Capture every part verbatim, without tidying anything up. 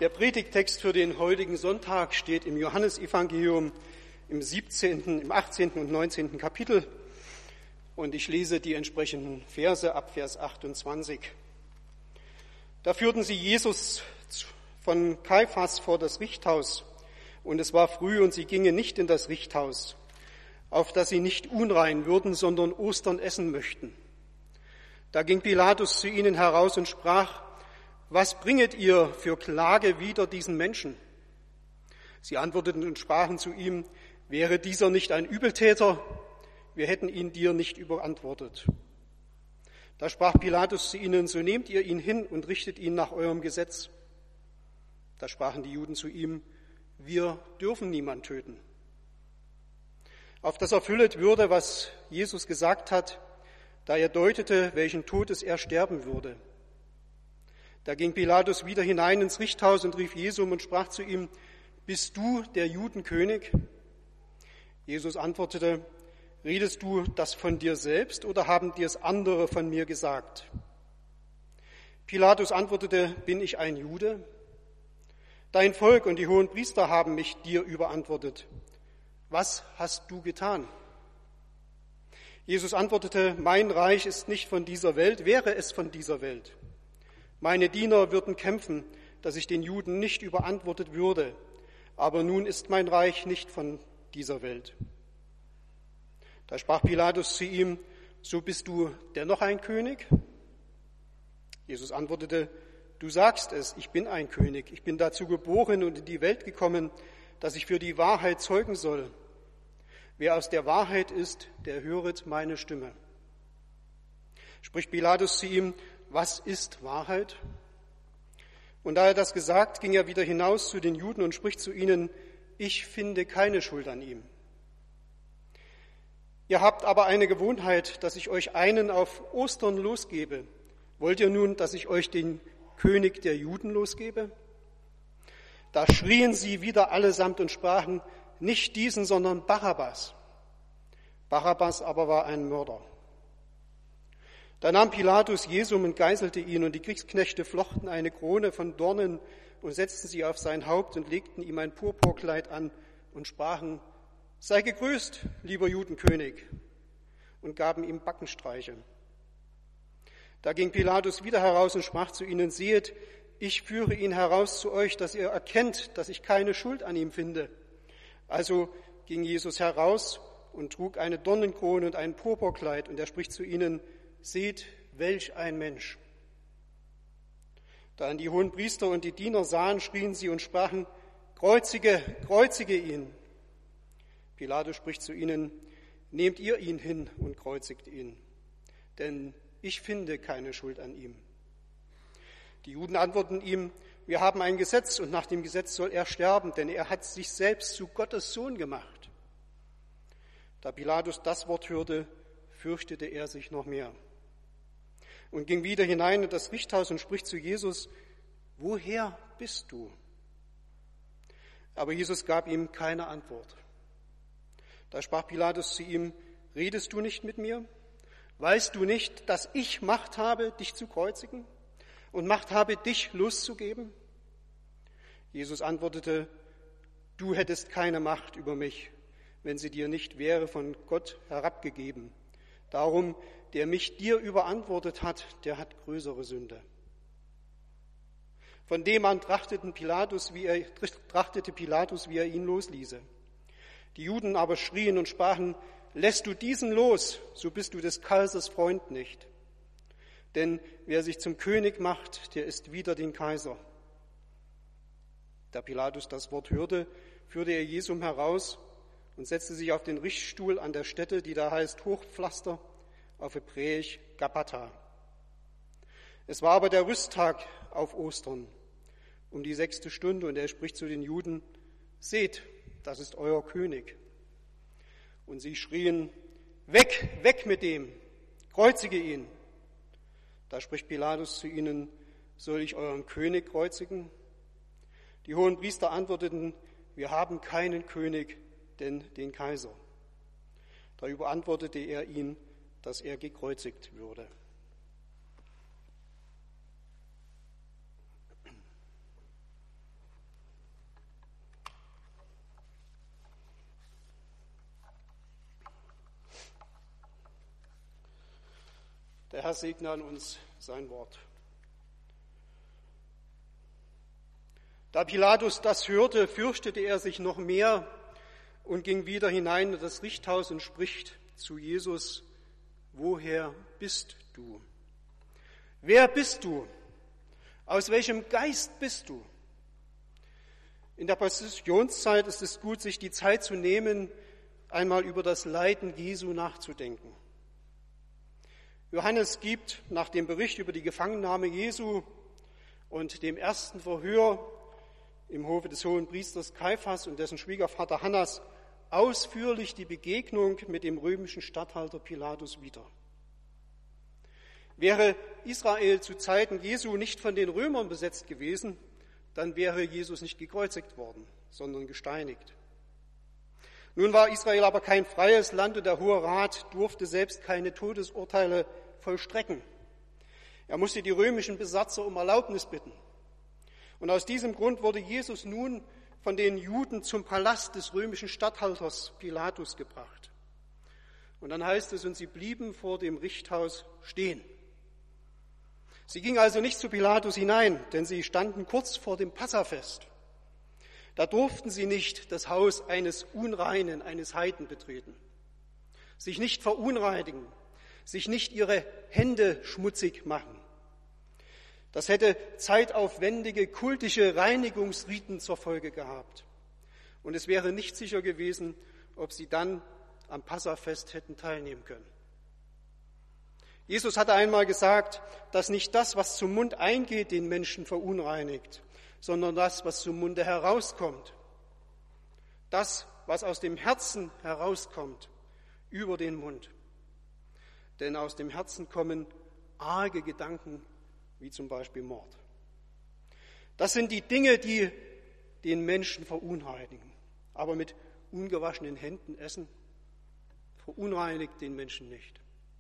Der Predigttext für den heutigen Sonntag steht im Johannesevangelium im siebzehnten, im achtzehnten und neunzehnten Kapitel und ich lese die entsprechenden Verse ab Vers achtundzwanzig. Da führten sie Jesus von Kaiphas vor das Richthaus und es war früh und sie gingen nicht in das Richthaus, auf dass sie nicht unrein würden, sondern Ostern essen möchten. Da ging Pilatus zu ihnen heraus und sprach: Was bringet ihr für Klage wider diesen Menschen? Sie antworteten und sprachen zu ihm: Wäre dieser nicht ein Übeltäter? Wir hätten ihn dir nicht überantwortet. Da sprach Pilatus zu ihnen: So nehmt ihr ihn hin und richtet ihn nach eurem Gesetz. Da sprachen die Juden zu ihm: Wir dürfen niemand töten. Auf das erfüllet würde, was Jesus gesagt hat, da er deutete, welchen Todes er sterben würde. Da ging Pilatus wieder hinein ins Richthaus und rief Jesum und sprach zu ihm: Bist du der Judenkönig? Jesus antwortete: Redest du das von dir selbst oder haben dir es andere von mir gesagt? Pilatus antwortete: Bin ich ein Jude? Dein Volk und die Hohenpriester haben mich dir überantwortet. Was hast du getan? Jesus antwortete: Mein Reich ist nicht von dieser Welt, wäre es von dieser Welt. Meine Diener würden kämpfen, dass ich den Juden nicht überantwortet würde, aber nun ist mein Reich nicht von dieser Welt. Da sprach Pilatus zu ihm: So bist du dennoch ein König? Jesus antwortete: Du sagst es, ich bin ein König. Ich bin dazu geboren und in die Welt gekommen, dass ich für die Wahrheit zeugen soll. Wer aus der Wahrheit ist, der höret meine Stimme. Spricht Pilatus zu ihm: Was ist Wahrheit? Und da er das gesagt, ging er wieder hinaus zu den Juden und spricht zu ihnen: Ich finde keine Schuld an ihm. Ihr habt aber eine Gewohnheit, dass ich euch einen auf Ostern losgebe. Wollt ihr nun, dass ich euch den König der Juden losgebe? Da schrien sie wieder allesamt und sprachen: Nicht diesen, sondern Barabbas. Barabbas aber war ein Mörder. Da nahm Pilatus Jesum und geißelte ihn, und die Kriegsknechte flochten eine Krone von Dornen und setzten sie auf sein Haupt und legten ihm ein Purpurkleid an und sprachen: Sei gegrüßt, lieber Judenkönig, und gaben ihm Backenstreiche. Da ging Pilatus wieder heraus und sprach zu ihnen: Sehet, ich führe ihn heraus zu euch, dass ihr erkennt, dass ich keine Schuld an ihm finde. Also ging Jesus heraus und trug eine Dornenkrone und ein Purpurkleid, und er spricht zu ihnen: Seht, welch ein Mensch. Da die Hohenpriester und die Diener sahen, schrien sie und sprachen: Kreuzige, kreuzige ihn. Pilatus spricht zu ihnen: Nehmt ihr ihn hin und kreuzigt ihn, denn ich finde keine Schuld an ihm. Die Juden antworten ihm: Wir haben ein Gesetz und nach dem Gesetz soll er sterben, denn er hat sich selbst zu Gottes Sohn gemacht. Da Pilatus das Wort hörte, fürchtete er sich noch mehr und ging wieder hinein in das Richthaus und spricht zu Jesus: Woher bist du? Aber Jesus gab ihm keine Antwort. Da sprach Pilatus zu ihm: Redest du nicht mit mir? Weißt du nicht, dass ich Macht habe, dich zu kreuzigen und Macht habe, dich loszugeben? Jesus antwortete: Du hättest keine Macht über mich, wenn sie dir nicht wäre von Gott herabgegeben. Darum, der mich dir überantwortet hat, der hat größere Sünde. Von dem an trachteten Pilatus, wie er, trachtete Pilatus, wie er ihn losließe. Die Juden aber schrien und sprachen: Lässt du diesen los, so bist du des Kaisers Freund nicht. Denn wer sich zum König macht, der ist wider den Kaiser. Da Pilatus das Wort hörte, führte er Jesum heraus und setzte sich auf den Richtstuhl an der Stätte, die da heißt Hochpflaster, auf Hebräisch Gabbatha. Es war aber der Rüsttag auf Ostern, um die sechste Stunde, und er spricht zu den Juden: Seht, das ist euer König. Und sie schrien: Weg, weg mit dem, kreuzige ihn. Da spricht Pilatus zu ihnen: Soll ich euren König kreuzigen? Die Hohenpriester antworteten: Wir haben keinen König, denn den Kaiser. Da überantwortete er ihn, dass er gekreuzigt würde. Der Herr segne an uns sein Wort. Da Pilatus das hörte, fürchtete er sich noch mehr und ging wieder hinein in das Richthaus und spricht zu Jesus: Woher bist du? Wer bist du? Aus welchem Geist bist du? In der Passionszeit ist es gut, sich die Zeit zu nehmen, einmal über das Leiden Jesu nachzudenken. Johannes gibt nach dem Bericht über die Gefangennahme Jesu und dem ersten Verhör im Hofe des Hohenpriesters Kaiphas und dessen Schwiegervater Hannas ausführlich die Begegnung mit dem römischen Statthalter Pilatus wieder. Wäre Israel zu Zeiten Jesu nicht von den Römern besetzt gewesen, dann wäre Jesus nicht gekreuzigt worden, sondern gesteinigt. Nun war Israel aber kein freies Land und der Hohe Rat durfte selbst keine Todesurteile vollstrecken. Er musste die römischen Besatzer um Erlaubnis bitten. Und aus diesem Grund wurde Jesus nun von den Juden zum Palast des römischen Statthalters Pilatus gebracht. Und dann heißt es, und sie blieben vor dem Richthaus stehen. Sie gingen also nicht zu Pilatus hinein, denn sie standen kurz vor dem Passafest. Da durften sie nicht das Haus eines Unreinen, eines Heiden betreten, sich nicht verunreinigen, sich nicht ihre Hände schmutzig machen. Das hätte zeitaufwendige kultische Reinigungsriten zur Folge gehabt. Und es wäre nicht sicher gewesen, ob sie dann am Passafest hätten teilnehmen können. Jesus hatte einmal gesagt, dass nicht das, was zum Mund eingeht, den Menschen verunreinigt, sondern das, was zum Munde herauskommt. Das, was aus dem Herzen herauskommt, über den Mund. Denn aus dem Herzen kommen arge Gedanken, wie zum Beispiel Mord. Das sind die Dinge, die den Menschen verunreinigen. Aber mit ungewaschenen Händen essen verunreinigt den Menschen nicht.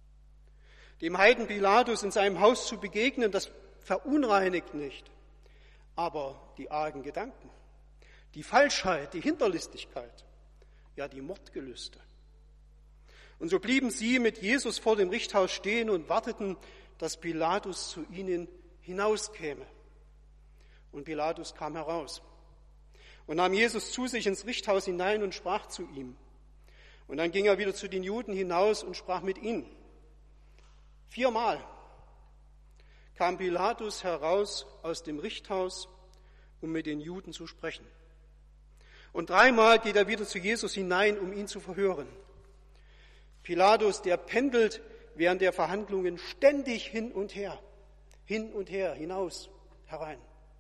Dem Heiden Pilatus in seinem Haus zu begegnen, das verunreinigt nicht. Aber die argen Gedanken, die Falschheit, die Hinterlistigkeit, ja die Mordgelüste. Und so blieben sie mit Jesus vor dem Richthaus stehen und warteten, dass Pilatus zu ihnen hinauskäme. Und Pilatus kam heraus und nahm Jesus zu sich ins Richthaus hinein und sprach zu ihm. Und dann ging er wieder zu den Juden hinaus und sprach mit ihnen. Viermal kam Pilatus heraus aus dem Richthaus, um mit den Juden zu sprechen. Und dreimal geht er wieder zu Jesus hinein, um ihn zu verhören. Pilatus, der pendelt während der Verhandlungen ständig hin und her, hin und her, hinaus, herein.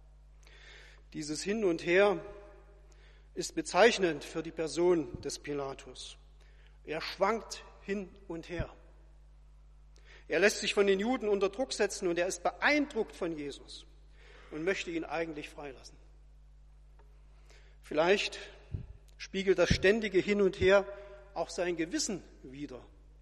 Dieses Hin und Her ist bezeichnend für die Person des Pilatus. Er schwankt hin und her. Er lässt sich von den Juden unter Druck setzen und er ist beeindruckt von Jesus und möchte ihn eigentlich freilassen. Vielleicht spiegelt das ständige Hin und Her auch sein Gewissen wider.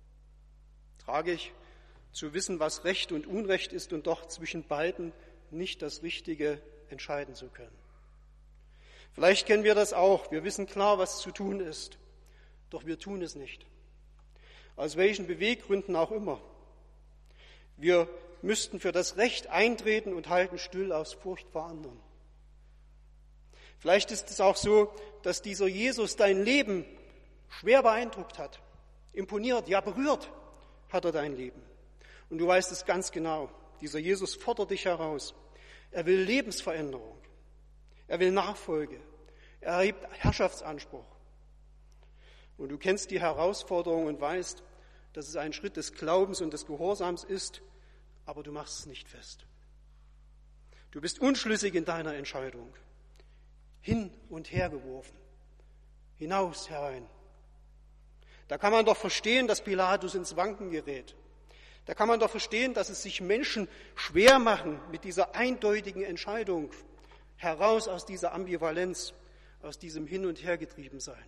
Tragisch zu wissen, was Recht und Unrecht ist und doch zwischen beiden nicht das Richtige entscheiden zu können. Vielleicht kennen wir das auch. Wir wissen klar, was zu tun ist, doch wir tun es nicht. Aus welchen Beweggründen auch immer. Wir müssten für das Recht eintreten und halten still aus Furcht vor anderen. Vielleicht ist es auch so, dass dieser Jesus dein Leben schwer beeindruckt hat, imponiert, ja berührt hat er dein Leben. Und du weißt es ganz genau, dieser Jesus fordert dich heraus. Er will Lebensveränderung, er will Nachfolge, er erhebt Herrschaftsanspruch. Und du kennst die Herausforderung und weißt, dass es ein Schritt des Glaubens und des Gehorsams ist, aber du machst es nicht fest. Du bist unschlüssig in deiner Entscheidung, hin und her geworfen, hinaus, herein. Da kann man doch verstehen, dass Pilatus ins Wanken gerät. Da kann man doch verstehen, dass es sich Menschen schwer machen mit dieser eindeutigen Entscheidung, heraus aus dieser Ambivalenz, aus diesem Hin- und Hergetriebensein.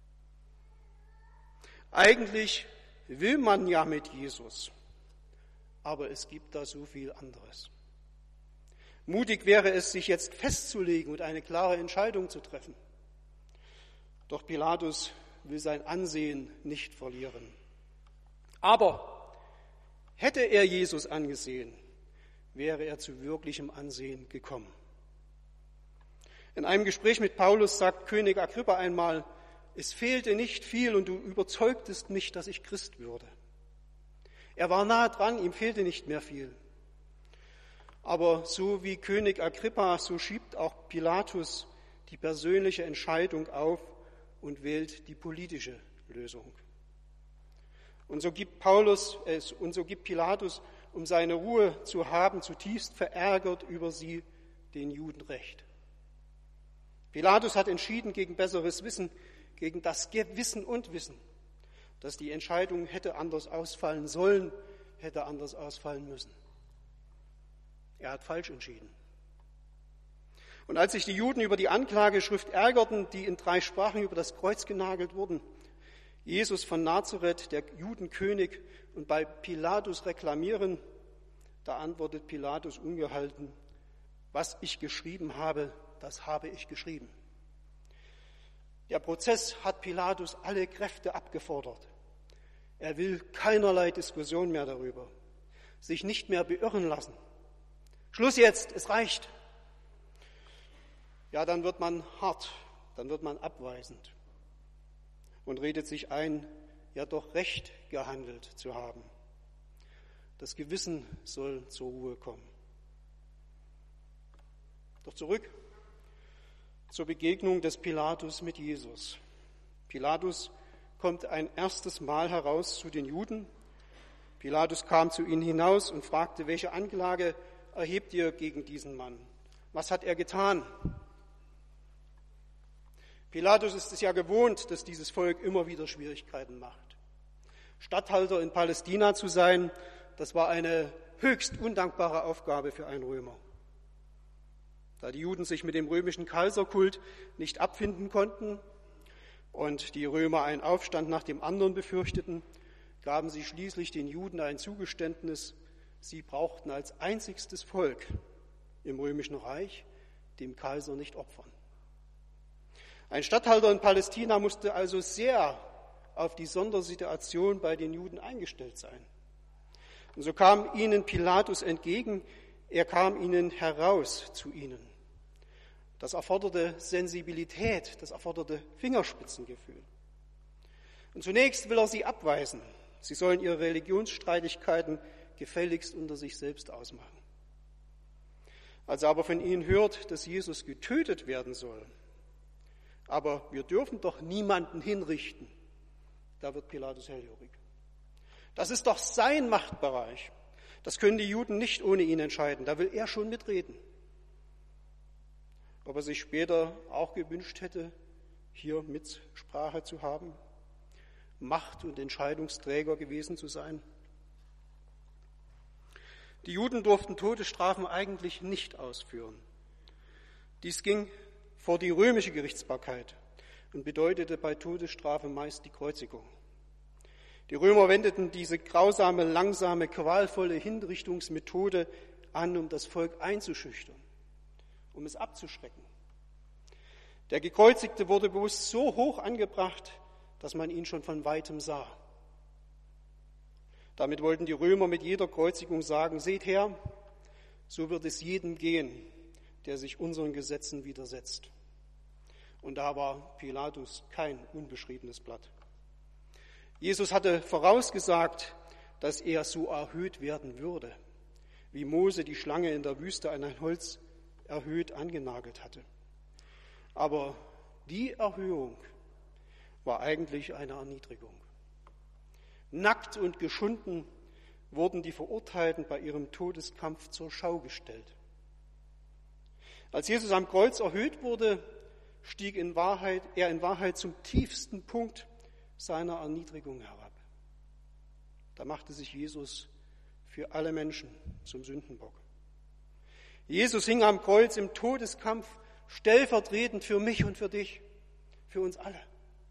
Eigentlich will man ja mit Jesus, aber es gibt da so viel anderes. Mutig wäre es, sich jetzt festzulegen und eine klare Entscheidung zu treffen. Doch Pilatus will sein Ansehen nicht verlieren. Aber Hätte er Jesus angesehen, wäre er zu wirklichem Ansehen gekommen. In einem Gespräch mit Paulus sagt König Agrippa einmal, es fehlte nicht viel und du überzeugtest mich, dass ich Christ würde. Er war nahe dran, ihm fehlte nicht mehr viel. Aber so wie König Agrippa, so schiebt auch Pilatus die persönliche Entscheidung auf und wählt die politische Lösung. Und so gibt Paulus, äh, und so gibt Pilatus, um seine Ruhe zu haben, zutiefst verärgert über sie den Juden Recht. Pilatus hat entschieden gegen besseres Wissen, gegen das Gewissen und Wissen, dass die Entscheidung hätte anders ausfallen sollen, hätte anders ausfallen müssen. Er hat falsch entschieden. Und als sich die Juden über die Anklageschrift ärgerten, die in drei Sprachen über das Kreuz genagelt wurden, Jesus von Nazareth, der Judenkönig, und bei Pilatus reklamieren, da antwortet Pilatus ungehalten, was ich geschrieben habe, das habe ich geschrieben. Der Prozess hat Pilatus alle Kräfte abgefordert. Er will keinerlei Diskussion mehr darüber, sich nicht mehr beirren lassen. Schluss jetzt, es reicht. Ja, dann wird man hart, dann wird man abweisend und redet sich ein, ja doch recht gehandelt zu haben. Das Gewissen soll zur Ruhe kommen. Doch zurück zur Begegnung des Pilatus mit Jesus. Pilatus kommt ein erstes Mal heraus zu den Juden. Pilatus kam zu ihnen hinaus und fragte, welche Anklage erhebt ihr gegen diesen Mann? Was hat er getan? Pilatus ist es ja gewohnt, dass dieses Volk immer wieder Schwierigkeiten macht. Statthalter in Palästina zu sein, das war eine höchst undankbare Aufgabe für einen Römer. Da die Juden sich mit dem römischen Kaiserkult nicht abfinden konnten und die Römer einen Aufstand nach dem anderen befürchteten, gaben sie schließlich den Juden ein Zugeständnis, sie brauchten als einzigstes Volk im römischen Reich dem Kaiser nicht opfern. Ein Statthalter in Palästina musste also sehr auf die Sondersituation bei den Juden eingestellt sein. Und so kam ihnen Pilatus entgegen, er kam ihnen heraus zu ihnen. Das erforderte Sensibilität, das erforderte Fingerspitzengefühl. Und zunächst will er sie abweisen. Sie sollen ihre Religionsstreitigkeiten gefälligst unter sich selbst ausmachen. Als er aber von ihnen hört, dass Jesus getötet werden soll, aber wir dürfen doch niemanden hinrichten, da wird Pilatus hellhörig. Das ist doch sein Machtbereich. Das können die Juden nicht ohne ihn entscheiden. Da will er schon mitreden. Ob er sich später auch gewünscht hätte, hier Mitsprache zu haben, Macht- und Entscheidungsträger gewesen zu sein. Die Juden durften Todesstrafen eigentlich nicht ausführen. Dies ging vor die römische Gerichtsbarkeit und bedeutete bei Todesstrafe meist die Kreuzigung. Die Römer wendeten diese grausame, langsame, qualvolle Hinrichtungsmethode an, um das Volk einzuschüchtern, um es abzuschrecken. Der Gekreuzigte wurde bewusst so hoch angebracht, dass man ihn schon von weitem sah. Damit wollten die Römer mit jeder Kreuzigung sagen, seht her, so wird es jedem gehen, der sich unseren Gesetzen widersetzt. Und da war Pilatus kein unbeschriebenes Blatt. Jesus hatte vorausgesagt, dass er so erhöht werden würde, wie Mose die Schlange in der Wüste an ein Holz erhöht angenagelt hatte. Aber die Erhöhung war eigentlich eine Erniedrigung. Nackt und geschunden wurden die Verurteilten bei ihrem Todeskampf zur Schau gestellt. Als Jesus am Kreuz erhöht wurde, stieg in Wahrheit, er in Wahrheit zum tiefsten Punkt seiner Erniedrigung herab. Da machte sich Jesus für alle Menschen zum Sündenbock. Jesus hing am Kreuz im Todeskampf stellvertretend für mich und für dich, für uns alle.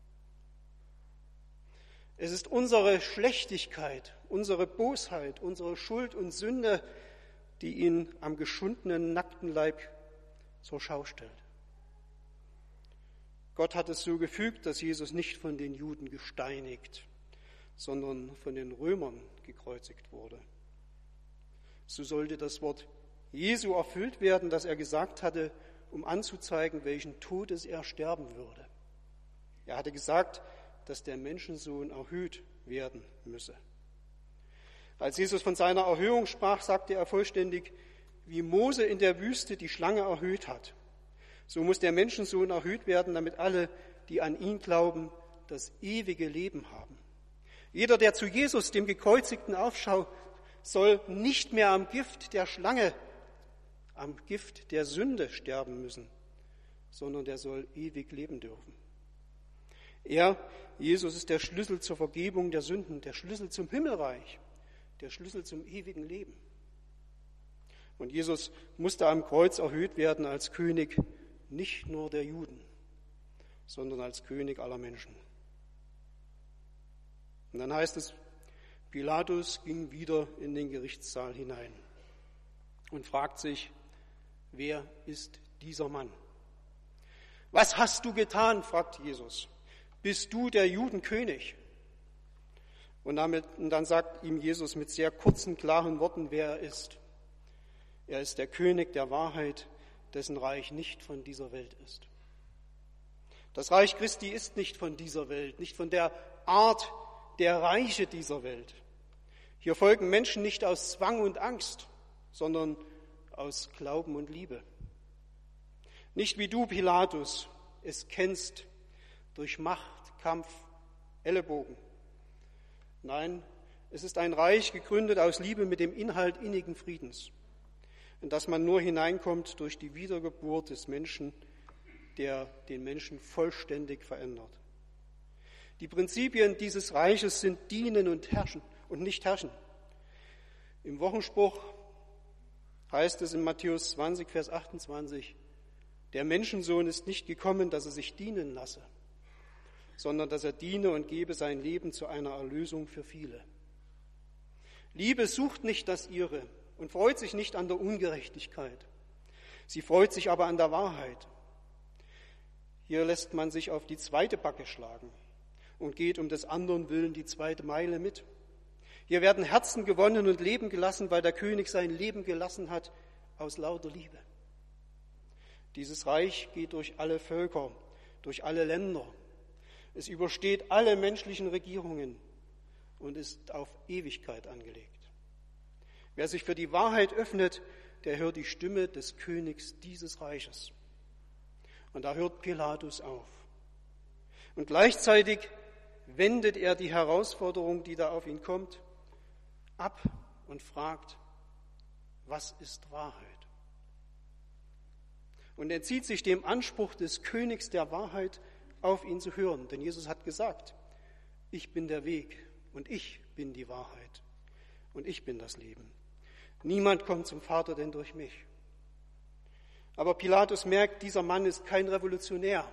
Es ist unsere Schlechtigkeit, unsere Bosheit, unsere Schuld und Sünde, die ihn am geschundenen, nackten Leib zur Schau stellt. Gott hat es so gefügt, dass Jesus nicht von den Juden gesteinigt, sondern von den Römern gekreuzigt wurde. so sollte das Wort Jesu erfüllt werden, das er gesagt hatte, um anzuzeigen, welchen Todes er sterben würde. Er hatte gesagt, dass der Menschensohn erhöht werden müsse. Als Jesus von seiner Erhöhung sprach, sagte er vollständig, wie Mose in der Wüste die Schlange erhöht hat, so muss der Menschensohn erhöht werden, damit alle, die an ihn glauben, das ewige Leben haben. Jeder, der zu Jesus, dem Gekreuzigten, aufschaut, soll nicht mehr am Gift der Schlange, am Gift der Sünde sterben müssen, sondern der soll ewig leben dürfen. Er, Jesus, ist der Schlüssel zur Vergebung der Sünden, der Schlüssel zum Himmelreich, der Schlüssel zum ewigen Leben. Und Jesus musste am Kreuz erhöht werden als König nicht nur der Juden, sondern als König aller Menschen. Und dann heißt es, Pilatus ging wieder in den Gerichtssaal hinein und fragt sich, wer ist dieser Mann? Was hast du getan? Fragt Jesus. Bist du der Judenkönig? Und, damit, und dann sagt ihm Jesus mit sehr kurzen, klaren Worten, wer er ist. Er ist der König der Wahrheit, dessen Reich nicht von dieser Welt ist. Das Reich Christi ist nicht von dieser Welt, nicht von der Art der Reiche dieser Welt. Hier folgen Menschen nicht aus Zwang und Angst, sondern aus Glauben und Liebe. Nicht wie du, Pilatus, es kennst durch Macht, Kampf, Ellenbogen. Nein, es ist ein Reich gegründet aus Liebe mit dem Inhalt innigen Friedens, in das man nur hineinkommt durch die Wiedergeburt des Menschen, der den Menschen vollständig verändert. Die Prinzipien dieses Reiches sind dienen und herrschen und nicht herrschen. Im Wochenspruch heißt es in Matthäus zwanzig, Vers achtundzwanzig, der Menschensohn ist nicht gekommen, dass er sich dienen lasse, sondern dass er diene und gebe sein Leben zu einer Erlösung für viele. Liebe sucht nicht das Ihre und freut sich nicht an der Ungerechtigkeit. Sie freut sich aber an der Wahrheit. Hier lässt man sich auf die zweite Backe schlagen und geht um des anderen Willen die zweite Meile mit. Hier werden Herzen gewonnen und Leben gelassen, weil der König sein Leben gelassen hat aus lauter Liebe. Dieses Reich geht durch alle Völker, durch alle Länder. Es übersteht alle menschlichen Regierungen und ist auf Ewigkeit angelegt. Wer sich für die Wahrheit öffnet, der hört die Stimme des Königs dieses Reiches. Und da hört Pilatus auf. Und gleichzeitig wendet er die Herausforderung, die da auf ihn kommt, ab und fragt, was ist Wahrheit? Und entzieht sich dem Anspruch des Königs der Wahrheit, auf ihn zu hören. Denn Jesus hat gesagt, ich bin der Weg und ich bin die Wahrheit und ich bin das Leben. Niemand kommt zum Vater denn durch mich. Aber Pilatus merkt, dieser Mann ist kein Revolutionär.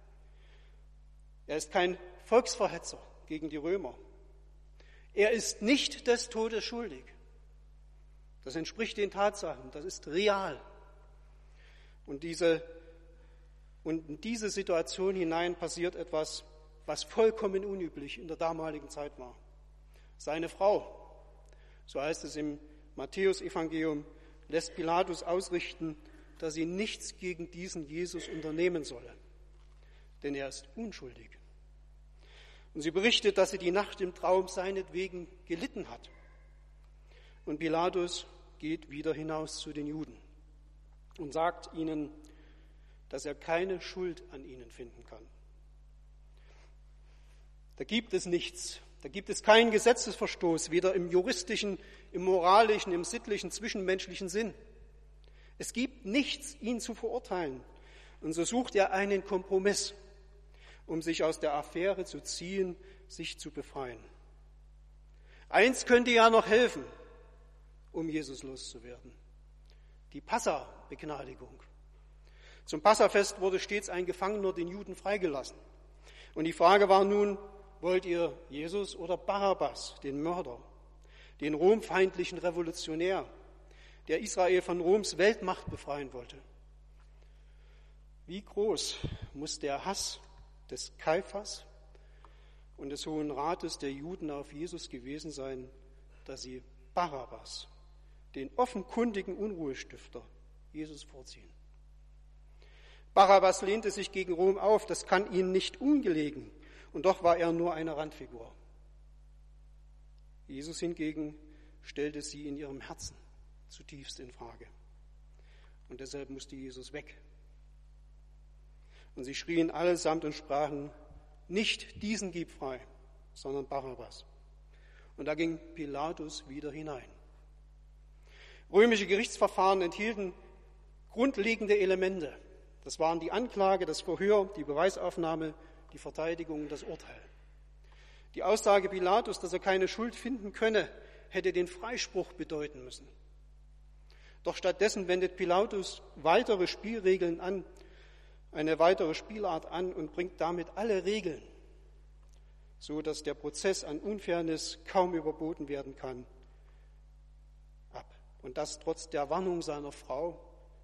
Er ist kein Volksverhetzer gegen die Römer. Er ist nicht des Todes schuldig. Das entspricht den Tatsachen, das ist real. Und diese, und in diese Situation hinein passiert etwas, was vollkommen unüblich in der damaligen Zeit war. Seine Frau, so heißt es im Matthäus-Evangelium, lässt Pilatus ausrichten, dass sie nichts gegen diesen Jesus unternehmen solle, denn er ist unschuldig. Und sie berichtet, dass sie die Nacht im Traum seinetwegen gelitten hat. Und Pilatus geht wieder hinaus zu den Juden und sagt ihnen, dass er keine Schuld an ihnen finden kann. Da gibt es nichts, da gibt es keinen Gesetzesverstoß, weder im juristischen, im moralischen, im sittlichen, zwischenmenschlichen Sinn. Es gibt nichts, ihn zu verurteilen. Und so sucht er einen Kompromiss, um sich aus der Affäre zu ziehen, sich zu befreien. Eins könnte ja noch helfen, um Jesus loszuwerden: die Passa-Begnadigung. Zum Passafest wurde stets ein Gefangener den Juden freigelassen. Und die Frage war nun, wollt ihr Jesus oder Barabbas, den Mörder, den romfeindlichen Revolutionär, der Israel von Roms Weltmacht befreien wollte? Wie groß muss der Hass des Kaiphas und des Hohen Rates der Juden auf Jesus gewesen sein, dass sie Barabbas, den offenkundigen Unruhestifter, Jesus vorziehen. Barabbas lehnte sich gegen Rom auf, das kann ihm nicht ungelegen, und doch war er nur eine Randfigur. Jesus hingegen stellte sie in ihrem Herzen zutiefst in Frage. Und deshalb musste Jesus weg. Und sie schrien allesamt und sprachen, nicht diesen gib frei, sondern Barabbas. Und da ging Pilatus wieder hinein. Römische Gerichtsverfahren enthielten grundlegende Elemente. Das waren die Anklage, das Verhör, die Beweisaufnahme, die Verteidigung, das Urteil. Die Aussage Pilatus, dass er keine Schuld finden könne, hätte den Freispruch bedeuten müssen. Doch stattdessen wendet Pilatus weitere Spielregeln an, eine weitere Spielart an und bringt damit alle Regeln, so dass der Prozess an Unfairness kaum überboten werden kann, ab. Und das trotz der Warnung seiner Frau,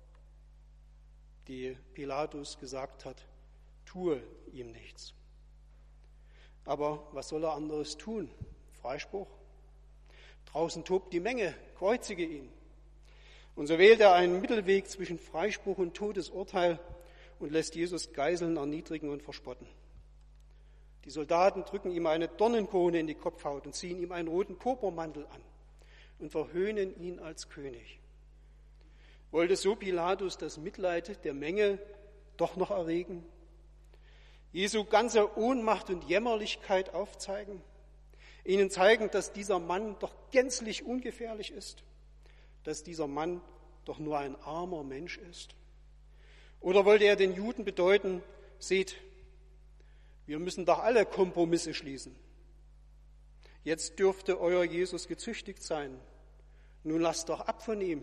die Pilatus gesagt hat, tue ihm nichts. Aber was soll er anderes tun? Freispruch? Draußen tobt die Menge, kreuzige ihn. Und so wählt er einen Mittelweg zwischen Freispruch und Todesurteil und lässt Jesus geiseln, erniedrigen und verspotten. Die Soldaten drücken ihm eine Dornenkrone in die Kopfhaut und ziehen ihm einen roten Purpurmantel an und verhöhnen ihn als König. Wollte so Pilatus das Mitleid der Menge doch noch erregen? Jesu ganze Ohnmacht und Jämmerlichkeit aufzeigen? Ihnen zeigen, dass dieser Mann doch gänzlich ungefährlich ist? Dass dieser Mann doch nur ein armer Mensch ist? Oder wollte er den Juden bedeuten, seht, wir müssen doch alle Kompromisse schließen. Jetzt dürfte euer Jesus gezüchtigt sein. Nun lasst doch ab von ihm.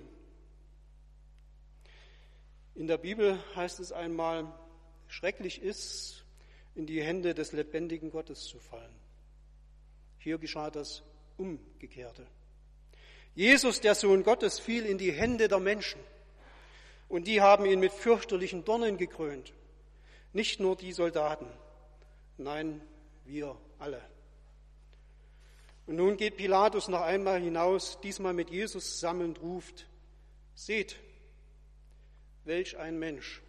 In der Bibel heißt es einmal, schrecklich ist, in die Hände des lebendigen Gottes zu fallen. Hier geschah das Umgekehrte. Jesus, der Sohn Gottes, fiel in die Hände der Menschen. Und die haben ihn mit fürchterlichen Dornen gekrönt. Nicht nur die Soldaten, nein, wir alle. Und nun geht Pilatus noch einmal hinaus, diesmal mit Jesus zusammen und ruft, seht, welch ein Mensch.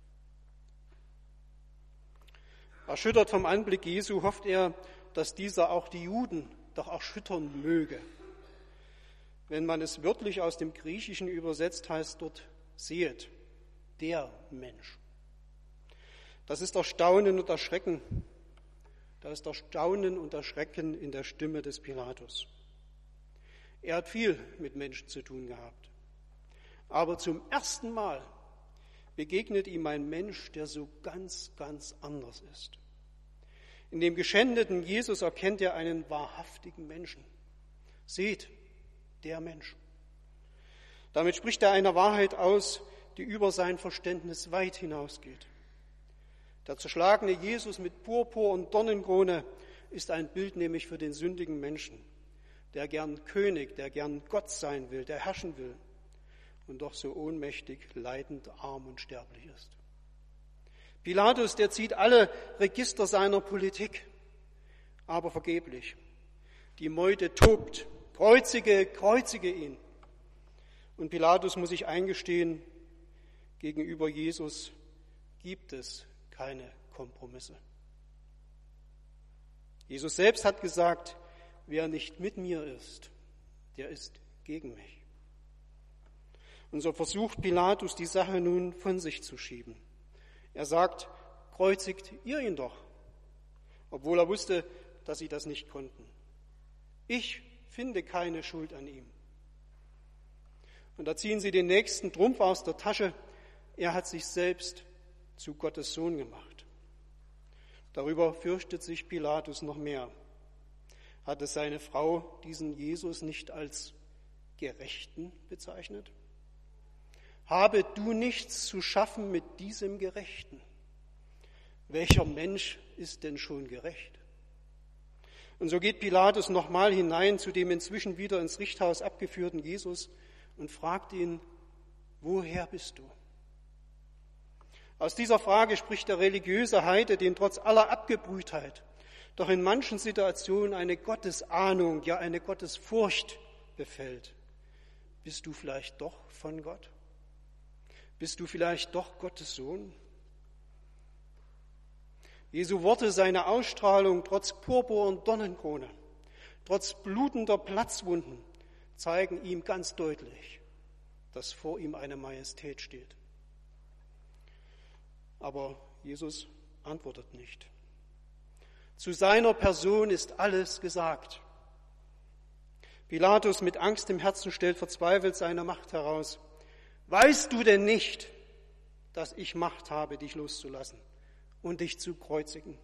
Erschüttert vom Anblick Jesu hofft er, dass dieser auch die Juden doch erschüttern möge. Wenn man es wörtlich aus dem Griechischen übersetzt, heißt dort, sehet, der Mensch. Das ist Erstaunen und Erschrecken. Da ist Erstaunen und Erschrecken in der Stimme des Pilatus. Er hat viel mit Menschen zu tun gehabt. Aber zum ersten Mal begegnet ihm ein Mensch, der so ganz, ganz anders ist. In dem geschändeten Jesus erkennt er einen wahrhaftigen Menschen. Seht, der Mensch. Damit spricht er eine Wahrheit aus, die über sein Verständnis weit hinausgeht. Der zerschlagene Jesus mit Purpur und Dornenkrone ist ein Bild nämlich für den sündigen Menschen, der gern König, der gern Gott sein will, der herrschen will und doch so ohnmächtig, leidend, arm und sterblich ist. Pilatus, der zieht alle Register seiner Politik, aber vergeblich. Die Meute tobt, kreuzige, kreuzige ihn. Und Pilatus muss sich eingestehen, gegenüber Jesus gibt es keine Kompromisse. Jesus selbst hat gesagt, wer nicht mit mir ist, der ist gegen mich. Und so versucht Pilatus, die Sache nun von sich zu schieben. Er sagt, kreuzigt ihr ihn doch, obwohl er wusste, dass sie das nicht konnten. Ich finde keine Schuld an ihm. Und da ziehen sie den nächsten Trumpf aus der Tasche. Er hat sich selbst zu Gottes Sohn gemacht. Darüber fürchtet sich Pilatus noch mehr. Hatte seine Frau diesen Jesus nicht als Gerechten bezeichnet? Habe du nichts zu schaffen mit diesem Gerechten? Welcher Mensch ist denn schon gerecht? Und so geht Pilatus nochmal hinein zu dem inzwischen wieder ins Richthaus abgeführten Jesus und fragt ihn, woher bist du? Aus dieser Frage spricht der religiöse Heide, den trotz aller Abgebrühtheit doch in manchen Situationen eine Gottesahnung, ja eine Gottesfurcht befällt. bist du vielleicht doch von Gott? Bist du vielleicht doch Gottes Sohn? Jesu Worte, seine Ausstrahlung trotz Purpur und Dornenkrone, trotz blutender Platzwunden, zeigen ihm ganz deutlich, dass vor ihm eine Majestät steht. Aber Jesus antwortet nicht. Zu seiner Person ist alles gesagt. Pilatus mit Angst im Herzen stellt verzweifelt seine Macht heraus. Weißt du denn nicht, dass ich Macht habe, dich loszulassen und dich zu kreuzigen?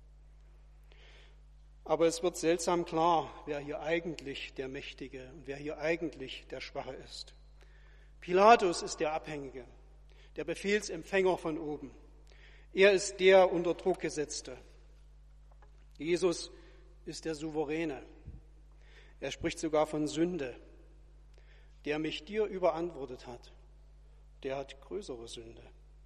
Aber es wird seltsam klar, wer hier eigentlich der Mächtige und wer hier eigentlich der Schwache ist. Pilatus ist der Abhängige, der Befehlsempfänger von oben. Er ist der unter Druck Gesetzte. Jesus ist der Souveräne. Er spricht sogar von Sünde. Der mich dir überantwortet hat, der hat größere Sünde.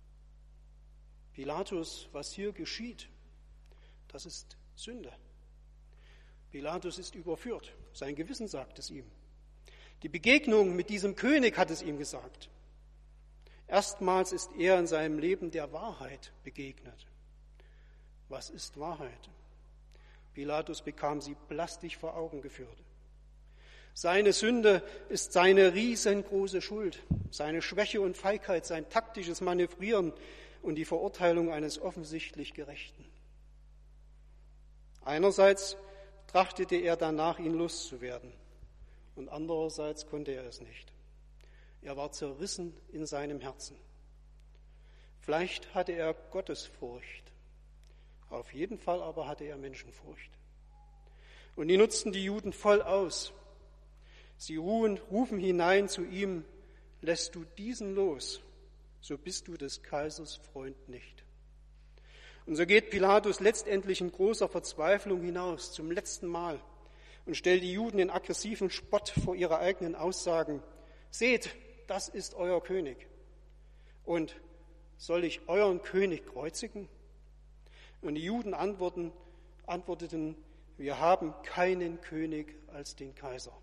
Pilatus, was hier geschieht, das ist Sünde. Pilatus ist überführt. Sein Gewissen sagt es ihm. Die Begegnung mit diesem König hat es ihm gesagt. Erstmals ist er in seinem Leben der Wahrheit begegnet. Was ist Wahrheit? Pilatus bekam sie plastisch vor Augen geführt. Seine Sünde ist seine riesengroße Schuld, seine Schwäche und Feigheit, sein taktisches Manövrieren und die Verurteilung eines offensichtlich Gerechten. Einerseits trachtete er danach, ihn loszuwerden, und andererseits konnte er es nicht. Er war zerrissen in seinem Herzen. Vielleicht hatte er Gottesfurcht, auf jeden Fall aber hatte er Menschenfurcht. Und die nutzten die Juden voll aus. Sie ruhen, rufen hinein zu ihm, lässt du diesen los, so bist du des Kaisers Freund nicht. Und so geht Pilatus letztendlich in großer Verzweiflung hinaus, zum letzten Mal, und stellt die Juden in aggressiven Spott vor ihre eigenen Aussagen. Seht, das ist euer König. Und soll ich euren König kreuzigen? Und die Juden antworten, antworteten, wir haben keinen König als den Kaiser.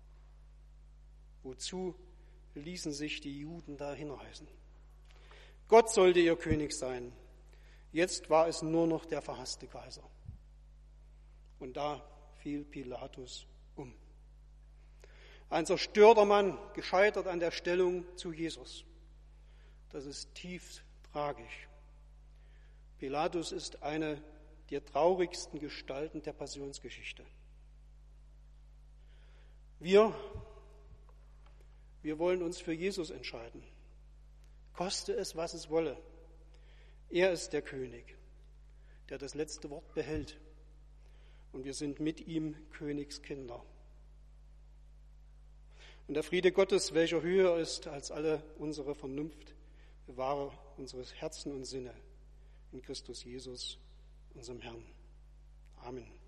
Wozu ließen sich die Juden da hinreißen? Gott sollte ihr König sein. Jetzt war es nur noch der verhasste Kaiser. Und da fiel Pilatus um. Ein zerstörter Mann, gescheitert an der Stellung zu Jesus. Das ist tief tragisch. Pilatus ist eine der traurigsten Gestalten der Passionsgeschichte. Wir, wir wollen uns für Jesus entscheiden. Koste es, was es wolle. Er ist der König, der das letzte Wort behält. Und wir sind mit ihm Königskinder. Und der Friede Gottes, welcher höher ist als alle unsere Vernunft, bewahre unseres Herzen und Sinne in Christus Jesus, unserem Herrn. Amen.